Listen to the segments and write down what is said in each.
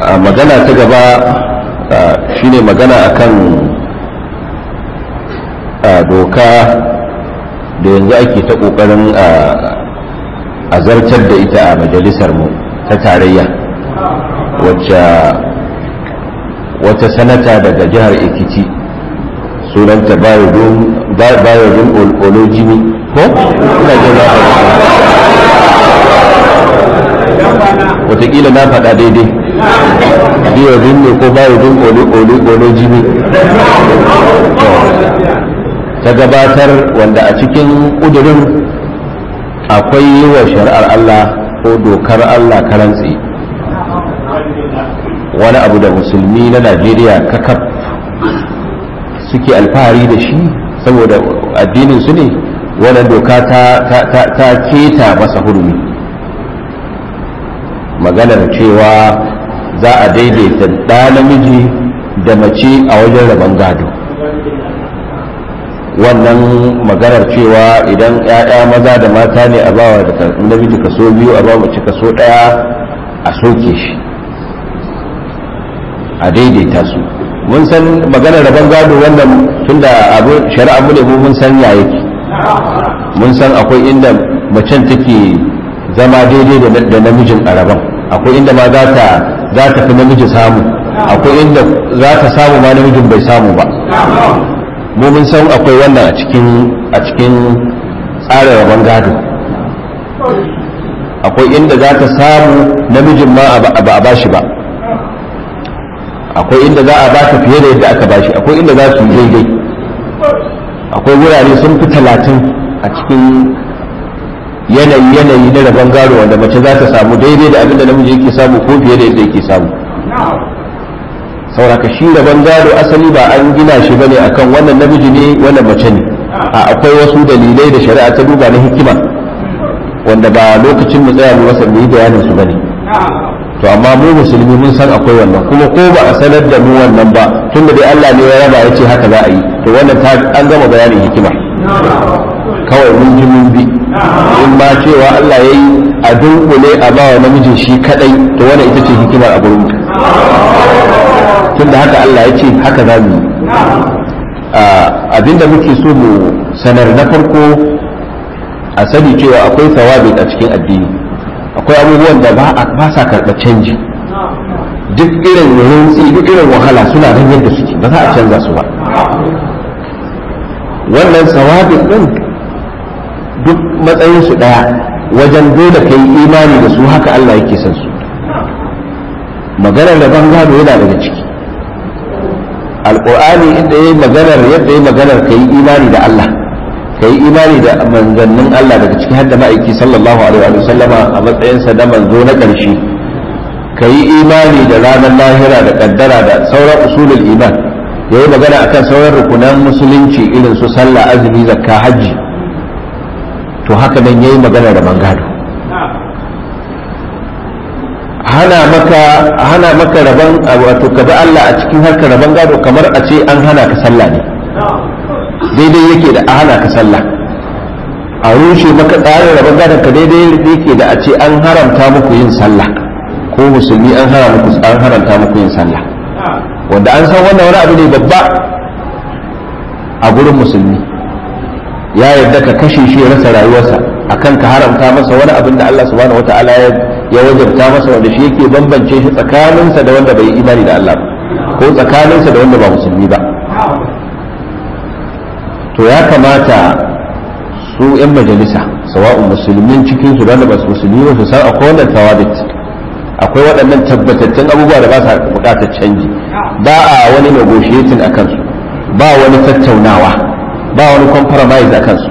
magana ta gaba shine magana akan doka da yanzu ake ta kokarin a zartar da ita a majalisar mu ta tarayya, wacce wata sanata daga jihar Ekiti sunanta Bayodun Olojimi ko ina jin watakila na faɗa daidai, Bayodun ne ko Bayodun Olojimi ta gabatar, wanda a cikin ƙudurin akwai yi wa shari'ar Allah ko dokar Allah karantsi, wani abu da musulmi na Najeriya kakaf suke alfahari da shi saboda addinin su ne. wannan doka ta keta masa hurumi, maganar cewa za a daidaita ɗa namiji da mace a wajen rabon gado. wannan maganar cewa idan 'ya'ya maza da mata ne a bawa da namiji kaso 2 a ba mace kaso 1 a soke shi, a daidaita su. mun san maganar rabon gado wannan tunda abu shari'a mu ne mun san ya yake, mun san akwai inda macen take zama daidai da namijin a rabon, akwai inda ma za ta fi namiji samu, akwai inda za ta samu ma namijin bai samu ba. mu mun san akwai wannan a cikin tsarin rabon gado. akwai inda za ta samu namijin ma ba a bashi ba, akwai inda za a bata fiye da yadda aka bashi, akwai inda za su yi daidai. akwai wurare sun fi 30 a cikin yanayi na rabon gado wanda mace za ta samu daidai da abinda namiji yake samu ko fiye da yadda yake samu. sauraka shi rabon gado asali ba an gina shi bane akan wannan namiji ne wannan mace ne, akwai wasu dalilai da shari'a ta duba na hikima wanda ba lokacin mu tsaya mu masa yi bayanin su bane. to amma mu musulmi mun san akwai wannan, kuma ko ba a sanar da mu wannan ba, tunda dai Allah ne ya raba ya ce haka za a yi, to wannan an gama bayanin hikima, kawai mun ji mun bi. in ma cewa Allah ya yi a dunkule a bawa namijin shi kadai, to wannan ita ce hikimar a gurin mu, tunda haka Allah ya ce haka za mu yi. abinda muke so mu sanar na farko, a sani cewa akwai thawabi a cikin addini, akwai abubuwan da ba sa karɓar canji. duk irin rintsi duk irin wahala suna nan yadda suke, ba za a canza su ba. wannan thawabi din duk matsayin su daya wajen dole kai imani da su, haka Allah yake son su. maganar da gado yana daga ciki. alqur'ani inda yayi maganar yadda yayi maganar kai imani da Allah, kai imani da manzannin Allah, daga ciki har da ma'aiki sallallahu alaihi wa sallama a matsayinsa da manzo na ƙarshe, kai imani da ranar lahira da kaddara da sauran usulul iman. yayi magana akan sauran rukunan musulunci irin su sallah, azumi, zakka, hajji. to haka nan yayi magana da mangado. hana maka rabon wato ka bi Allah a cikin harkar rabon gado kamar a ce an hana ka sallah ne, daidai yake da a hana ka sallah. a rushe maka tsarin rabon gadon ka daidai yake da a ce an haramta muku yin sallah, ko musulmi an haramta muku yin sallah, wanda an san wannan wani abu ne babba a gurin musulmi. ya yarda ka kashe shi ya rasa rayuwarsa akan ka haramta masa wani abin da Allah subhanahu wataala ya wajabta masa, wanda shi yake bambance shi tsakaninsa da wanda bai imani da Allah ko tsakaninsa da wanda ba musulmi ba. to ya kamata su 'yan majalisa, sawa'un musulmin cikin su da ba su musulmi ba, su san akwai wannan tawadit, akwai waɗannan tabbatattun abubuwa da ba sa buƙatar canji. ba a wani negotiating a kansu, ba wani tattaunawa, ba wani compromise a kansu.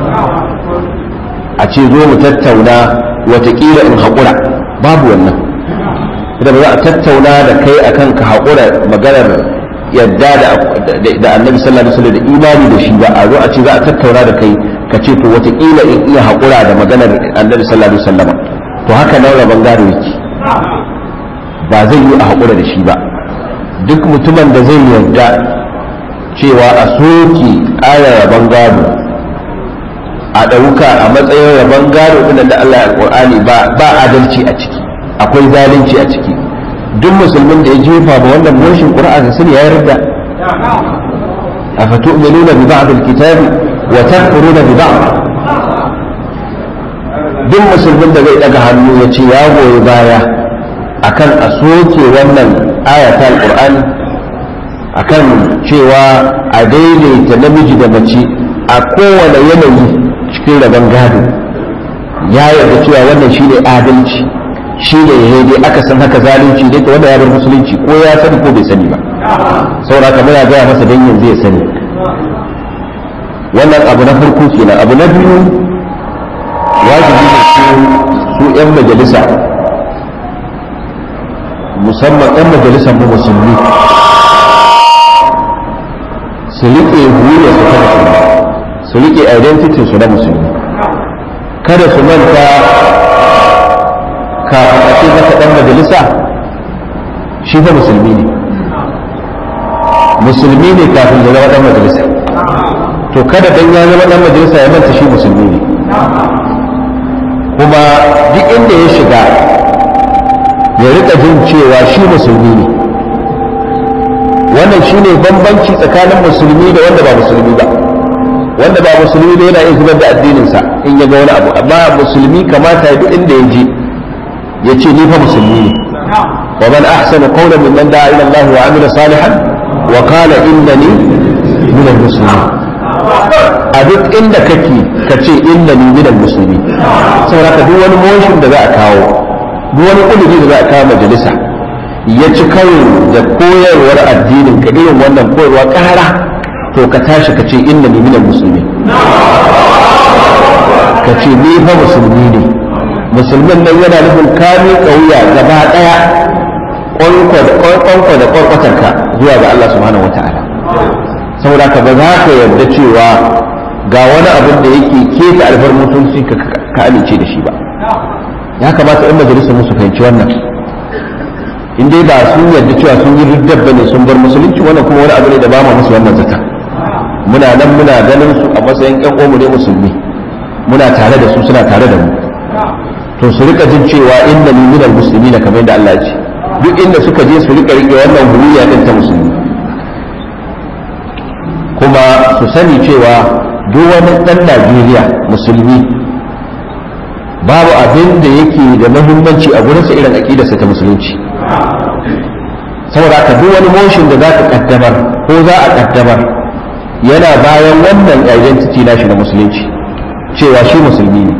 a ce zo mu tattauna watakila in haƙura, babu wannan. idan ba za a tattauna da kai akan ka haƙura maganar yadda da annabi sallallahu alaihi wasallam da imani da shi ba, a zo a ce za a tattauna da kai ka ce to watakila in iya haƙura da maganar annabi sallallahu alaihi wasallam, to haka nan rabon gado yake, ba zai yi a haƙura da shi ba. duk mutumin da zai yarda cewa a soke ayar rabon gado a ɗauka a matsayin rabon gado ɗin da Allah ya Qur'ani ba adalci a ciki, akwai zalunci a ciki, duk musulmin da ya jefa ba wannan moshin qur'ani sun ya yarda afatu'minuna bi ba'd al-kitab wa takfuruna bi ba'd duk musulmin da zai daga hannu ya ce ya goyi baya akan a soke wannan ayatul qur'ani akan cewa a daidaita namiji da mace a kowane yanayi cikin rabon gado ya yarda cewa wannan shi ne adalci shi ne dai aka san haka zalunci dai ta wanda ya bar musulunci ko ya sani ko bai sani ba saboda kamar ya gaya masa dan yanzu ya sani wannan abu na farko kenan. Abu na biyu wajibi ne su 'yan majalisa musamman 'yan majalisar mu musulmi su riƙe huriyar su ta musulmi su riƙe identity su na musulmi kada su manta kafin a ce maka ɗan majalisa shi fa musulmi ne kafin ya zama ɗan majalisa to kada dan ya zama ɗan majalisa ya manta shi musulmi ne kuma duk inda ya shiga ya riƙa jin cewa shi musulmi ne. wannan shine bambanci tsakanin musulmi da wanda ba musulmi ba. wanda ba musulmi da yana iya zubar da addininsa in ya ga wani abu, amma musulmi kamata ya duk inda ya je ya ce ni fa musulmi ne. wa man ahsanu qawlan mimman da'a ila Allah wa amila salihan wa qala innani min al-muslimin. a duk inda kake ka ce innani min al-muslimin. saboda duk wani motion da za a kawo, duk wani kudiri da za a kawo majalisa ya ci karo da koyarwar addinin ka irin wannan koyarwa ƙara, to ka tashi ka ce inna ni minal musulmi, ka ce ni fa musulmi ne. musulmin nan yana nufin kami kauya gaba daya kwanko da kwarkwatarka zuwa ga Allah subhanahu wata'ala. saboda ka ba za ka yarda cewa ga wani abin da yake keta alfar mutunci ka amince da shi ba. ya kamata in majalisar musu fahimci wannan, in dai ba sun yarda cewa sun yi riddar bane sun bar musulunci, wannan kuma wani abu ne da ba mu musu wannan zata. muna nan muna ganin su a matsayin ƴan uwanmu ne musulmi, muna tare da su suna tare da mu, to su rika jin cewa inna ni minal muslimin kamar yadda Allah ya ce. duk inda suka je su rika rike wannan huriya din ta musulmi, kuma su sani cewa duk wani ɗan Najeriya musulmi babu abin da yake da muhimmanci a gurinsa irin aƙidarsa ta musulunci. saboda ka duk wani motion da za ka kaddamar ko za a kaddamar yana bayan wannan identity nashi na musulunci, cewa shi musulmi ne.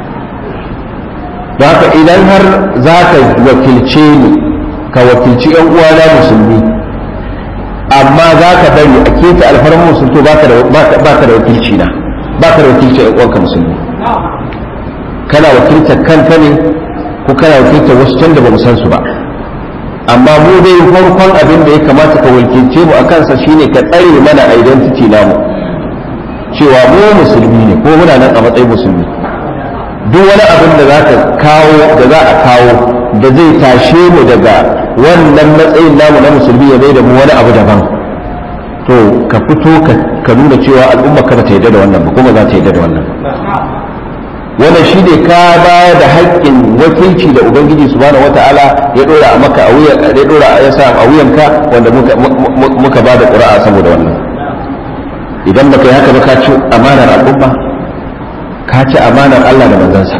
don haka idan har za ka wakilce ni ka wakilci yan uwana musulmi, amma za ka bari a keta alfarmar musulmi, to baka da wakilci na, baka da wakilci yan uwanka musulmi. kana wakiltar kanka ne ko kana wakiltar wasu can da ba mu san su ba. amma mu dai farkon abin da ya kamata ka wakilce mu a kansa shine ka tsare mana identity namu, cewa mu musulmi ne ko muna nan a matsayin musulmi. duk wani abin da za a kawo da zai tashe mu daga wannan matsayin namu na musulmi ya mai da mu wani abu daban, to ka fito ka nuna cewa al'umma ka ba ta yarda da wannan ba, kuma za ta yarda da wannan. wannan shi ne ka bayar da haƙƙin wakilci da ubangiji subhanahu wata'ala ya dora a maka a wuyan, ya dora ya sa a wuyanka, wanda muka ba da ƙura'a saboda wannan. idan baka yi haka ba ka ci amanar al'umma, ka ci amanar Allah da manzansa.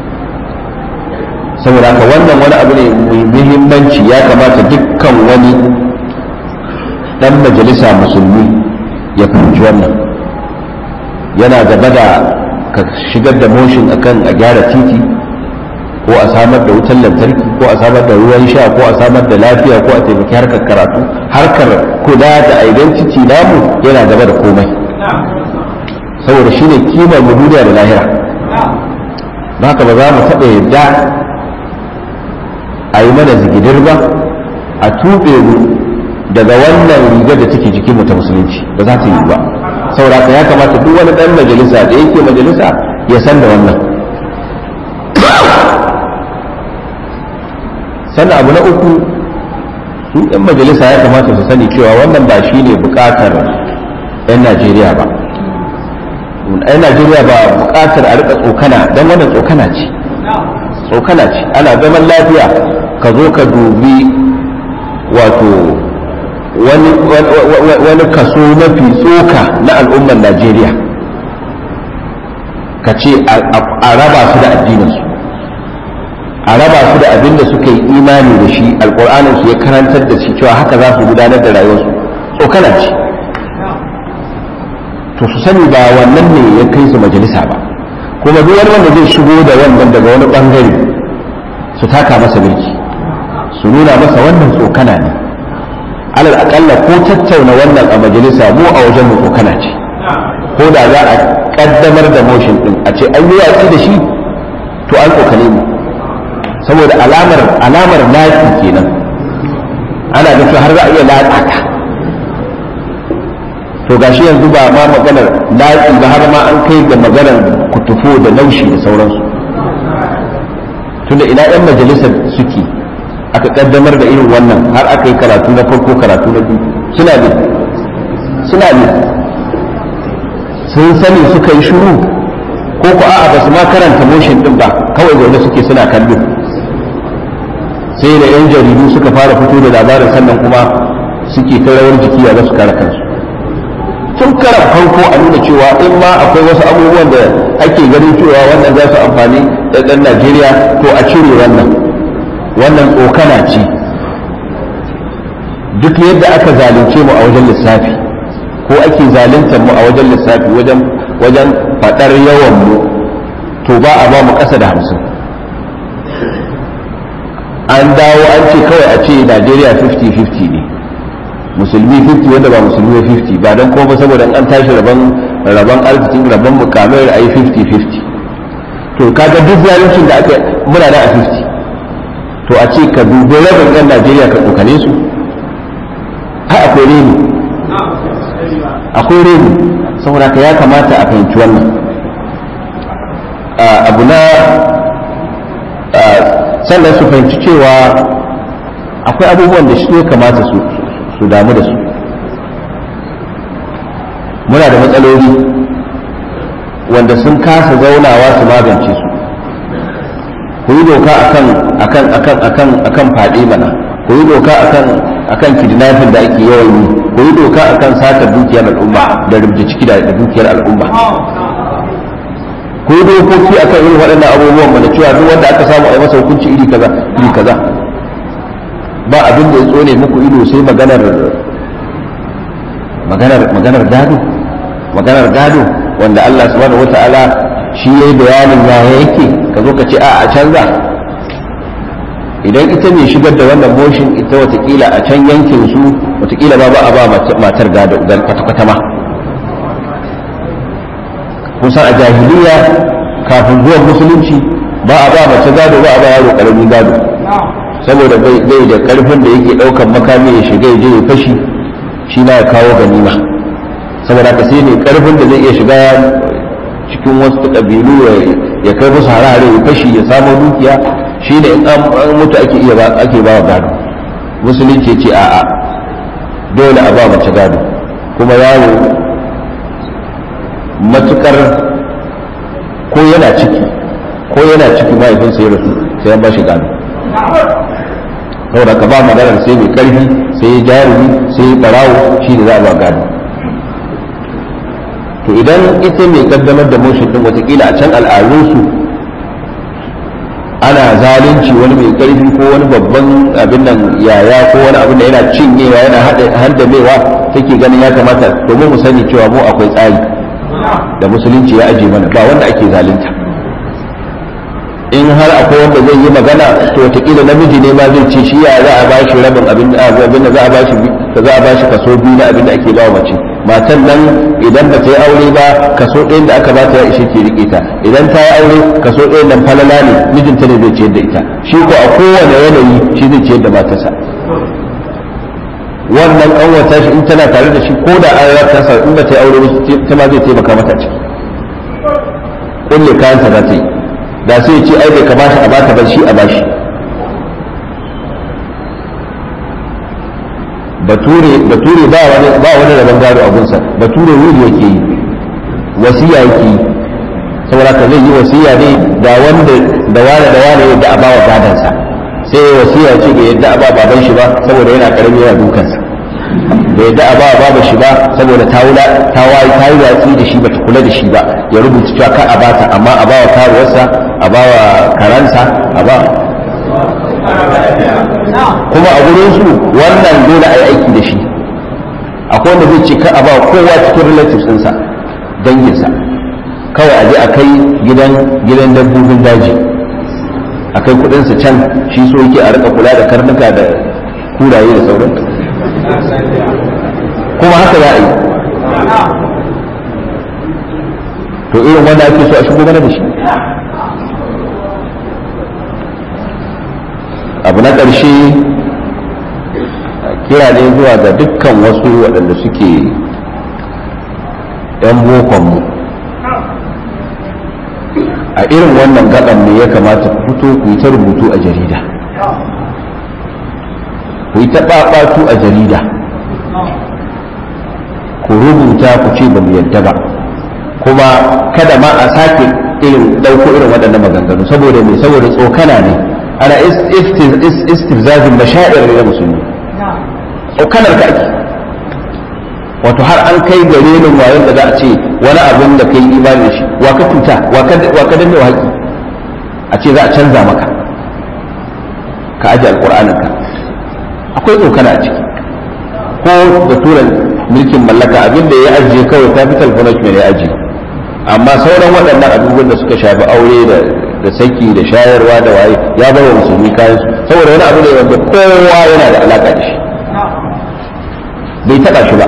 saboda haka wannan wani abu ne mai muhimmanci, ya kamata dukkan wani dan majalisa musulmi ya fahimci wannan. yana gaba da ka shigar da motion akan a gyara titi, ko a samar da wutar lantarki, ko a samar da ruwan sha, ko a samar da lafiya, ko a taimaki harkar karatu. harkar kula da identity namu yana gaba da komai, saboda shine kimar mu duniya da lahira. haka ba za mu taɓa yadda a yi mana zigidir ba, a tuɓe mu daga wannan rigar da take jikin mu ta musulunci, ba za ta yi ba. saboda haka ya kamata duk wani ɗan majalisa da yake majalisa ya san da wannan. sannan abu na uku, su ɗan majalisa ya kamata su sani cewa wannan ba shi ne buƙatar 'yan Najeriya ba. 'yan Najeriya ba buƙatar a riƙa tsokana, don wannan tsokana ce. ana zaman lafiya ka zo ka dubi wato wani kaso mafi tsoka na al'ummar Najeriya ka ce a raba su da addininsu, a raba su da abin da suka yi imani da shi, alƙur'anin su ya karantar da shi cewa haka za su gudanar da rayuwarsu, tsokana ce. To su sani ba wannan ne ya kai su majalisa ba, kuma duk wani wanda zai shigo da wannan daga wani bangare su taka masa birki, su nuna masa wannan tsokana ne. Alal akalla ko tattauna wannan a majalisa mu a wajen mu tsokana ce, ko da za a kaddamar da motion din a ce an yi watsi da shi to an tsokane mu, saboda alamar lafi kenan, ana da har za a iya lataka. To gashi yanzu ba ma maganar lafi ba, har ma an kai ga maganar kutufo da naushi da sauransu. Tunda ina yan majalisar suke aka kaddamar da irin wannan, har aka yi karatu na farko, karatu na biyu, suna ne sun sani suka yi shuru, ko ku a'a ba su ma karanta motion din ba, kawai zaune suke suna kallo. Sai da yan jaridu suka fara fito da labarin, sannan kuma suke ta rawar jiki a su kare kansu. Tun karan farko a nuna cewa in ma akwai wasu abubuwan da ake ganin cewa wannan za su amfani da ɗan Najeriya, to a cire wannan tsokana ce. Duk yadda aka zalunce mu a wajen lissafi, ko ake zaluntar mu a wajen lissafi, wajen faɗar yawan mu, to ba a ba mu ƙasa da 50. An dawo an ce kawai a ce Najeriya 50-50 ne, musulmi 50 wanda ba musulmi 50, ba don kuma saboda an tashi rabon arzikin rabon mukamai a yi 50-50. To kaga duk zaluncin da aka muna da a 50, to a ce ka dubi rabin ɗan Najeriya ka tsokane su, har akwai reni, saboda ka ya kamata a fahimci wannan. Abu na sannan su fahimci cewa akwai abubuwan da shi ya kamata su damu da su. Muna da matsaloli wanda sun kasa zaunawa su magance su. Ku yi doka akan faɗi mana, ku yi doka akan kidnapping da ake yawan yi, ku yi doka akan satar dukiyar al'umma da rubuta ciki da dukiyar al'umma, ku yi dokoki akan irin waɗannan abubuwan mana, cewa duk wanda aka samu a yi masa hukunci iri kaza. Ba abin da ya tsone muku ido sai maganar gado wanda Allah subhanahu wata'ala shi yayi bayanin ya yake, ka zo ka ce a canza. Idan ita ne shigar da wannan motion, ita watakila a can yankin su watakila ba a ba matar gado kwata-kwata ma. Kusan a jahiliya kafin zuwan musulunci ba a ba mace gado, ba a ba yaro karamin gado, saboda bai da karfin da yake daukan makami ya shiga ya je ya fashi shi na ya kawo ganima. Saboda ka sai ne karfin da zai iya shiga cikin wasu kabilu ya kai musu harare ya fashi ya samu dukiya, shi ne in an mutu ake ba wa gado. Musulunci ce a'a, dole a ba mace gado, kuma yaro matukar ko yana ciki mahaifinsa ya rasu sai an ba shi gado. Saboda ka ba maganar sai mai karfi, sai jarumi, sai barawo, shi da za a ba gado. To idan ita mai kaddamar da motion din watakila a can al'adunsu ana zalunci, wani mai karfi ko wani babban abin nan yaya ko wani abin da yana cinyewa yana handamewa, take ganin ya kamata, domin mu sani cewa mu akwai tsari da musulunci ya aje mana, ba wanda ake zalunta. In har akwai wanda zai yi magana, to watakila namiji ne ma zai ce shi ya za a bashi rabin abin da za a bashi kaso biyu na abin da ake ba mace. Matan nan idan ba ta yi aure ba, kaso ɗayan da aka bata ya ishe ke rike ta, idan ta yi aure kaso ɗayan nan falala ne, mijinta ne zai ciyar da ita, shi ko a kowane yanayi shi zai ciyar da matarsa. Wannan ƙanwata shi in tana tare da shi, ko da an rata sa in ba ta yi aure ba, ta ma zai taimaka mata ciki, kulle kayansa za ta yi, da sai ya ce ai bai kamata a bata ba, shi a bashi. Bature ba wani rabon gado a gunsa, bature wuri yake yi, wasiya yake yi, saboda ka zai yi wasiya ne da wane yadda a bawa gadansa, sai ya wasiya ce bai yadda a ba baban shi ba saboda yana karami yana dukansa, bai yadda a ba baban shi ba saboda ta yi watsi da shi ba ta kula da shi ba, ya rubuta cewa ka a bata amma a ba wa karuwarsa a ba wa karansa a ba. Kuma a gurin su wannan dole a yi aiki da shi. Akwai wanda zai ce ka a ba kowa cikin relatives ɗinsa danginsa, kawai a je a kai gidan dabbobin daji a kai kudinsa can, shi so yake a rika kula da karnuka da kuraye da sauran, kuma haka za a yi. To irin wanda ake so a shigo mana da shi. Abu na ƙarshe kira ne zuwa ga dukkan wasu waɗanda suke 'yan bokonmu. A irin wannan gaban ne ya kamata ku fito ku yi ta rubutu a jarida, ku yi ta ɓaɓatu a jarida, ku rubuta ku ce ba mu yadda ba, kuma kada ma a sake ɗauko irin waɗannan maganganu saboda me, saboda tsokana ne, ana istifzazin mashaa'ir na musulmi, tsokanar ka ake. Wato har an kai gare ni wayan da za a ce wani abin da kai imani da shi wa ka tuta wa ka danne wa haƙi, a ce za a canza maka ka aje alƙur'anin ka. Akwai tsokana a ciki. Ko da turan mulkin mallaka abin da ya ajiye kawai capital punishment ya ajiye, amma sauran waɗannan abubuwan da suka shafi aure da saki da shayarwa da waye ya bar wa musulmi kayan su, saboda wani abu ne wanda kowa yana da alaƙa da shi, bai taɓa shi ba.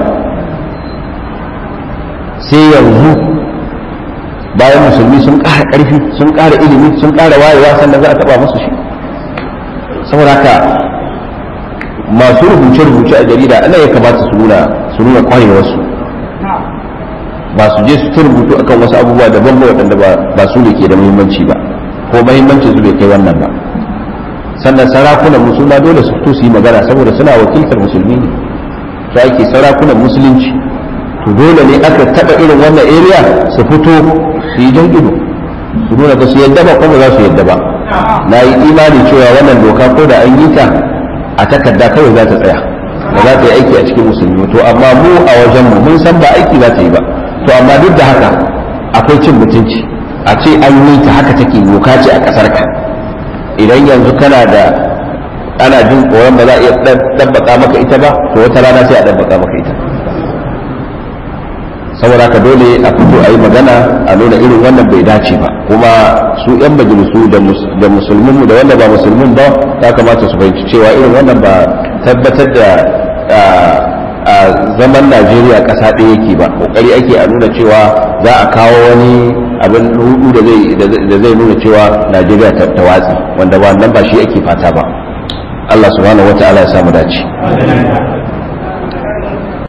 Sai yanzu bayan musulmi sun ƙara ƙarfi, sun ƙara ilimi, sun ƙara wayewa, sannan za a taɓa musu shi. Saboda haka masu rubuce-rubuce a jarida ana ya kamata su nuna ƙwarewarsu, ba su je su ta rubutu akan wasu abubuwa daban ba waɗanda ba su ne ke da muhimmanci ba, ko muhimmanci su bai kai wannan ba. Sannan sarakunan musulma dole su fito su yi magana saboda suna wakiltar musulmi ne, su ake sarakunan musulunci. To dole ne aka taɓa irin wannan area su fito su yi jan ido, su nuna ba su yadda ba kuma za su yadda ba. Na yi imani cewa wannan doka ko da an yi ta a takarda kawai za ta tsaya, ba za ta yi aiki a cikin musulmi. To amma mu a wajen mu mun san ba aiki za ta yi ba. To amma duk da haka akwai cin mutunci, a ce an yi ta haka take doka ce a ƙasar ka. Idan yanzu kana da ana jin tsoron ba za a iya ɗabbaka maka ita ba, to wata rana sai a ɗabbaka maka ita. Saboda haka dole a fito a yi magana a nuna irin wannan bai dace ba, kuma su 'yan majalisu da musulmin da wanda ba musulmin ba ya kamata su fahimci cewa irin wannan ba tabbatar da zaman Najeriya ƙasa ɗaya yake ba. Kokari ake a nuna cewa za a kawo wani abin hudu da zai nuna cewa Najeriya ta watsi, wanda wannan ba shi ake fata ba. Allah subhanahu wa ta'ala ya samu dace.